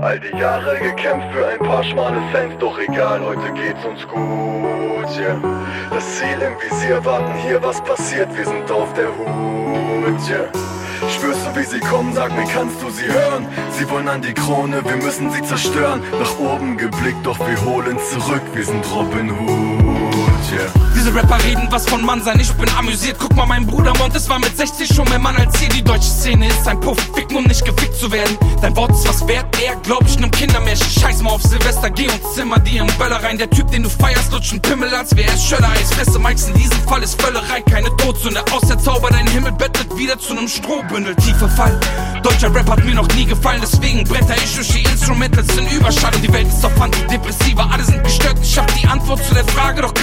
All die Jahre gekämpft für ein paar schmale Cent, doch egal, heute geht's uns gut, yeah. Das Ziel im Visier, warten hier, was passiert, wir sind auf der Hut, yeah. Spürst du, wie sie kommen, sag mir, kannst du sie hören? Sie wollen an die Krone, wir müssen sie zerstören. Nach oben geblickt, doch wir holen zurück, wir sind Robin Hood, yeah. Diese Rapper reden was von Mann sein, ich bin amüsiert. Guck mal, mein Bruder Montes war mit 60 schon mehr Mann als hier. Die deutsche Szene ist ein Puff, ficken um nicht gefickt zu werden. Dein Wort ist was wert, eher glaub ich nem Kindermärchen. Scheiß mal auf Silvester, geh ins Zimmer, dir im Böller rein. Der Typ, den du feierst, lutscht ein Pimmel, als wär es Schöller. Eis, fresse Mikes, in diesem Fall ist Völlerei, keine Todsünde. Aus der Zauber, dein Himmel bettet wieder zu nem Strohbündel. Tiefer Fall, deutscher Rap hat mir noch nie gefallen. Deswegen bretter ich durch die Instrumentals in Überschall. Und die Welt ist auf Antidepressiva, alle sind gestört. Ich hab die Antwort zu der Frage, doch